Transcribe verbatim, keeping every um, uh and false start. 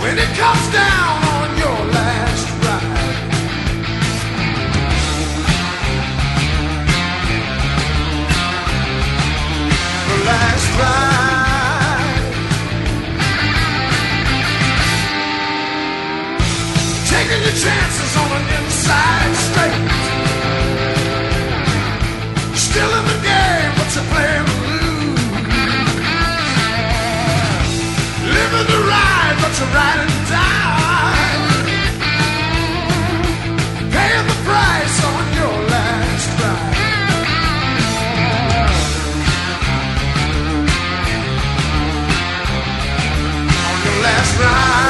when it comes down on your last ride. The last ride. Taking your chances on an inside straight. Still in the game, but you're playing the lose. Living the ride, but you're riding die. Paying the price on your last ride. On your last ride.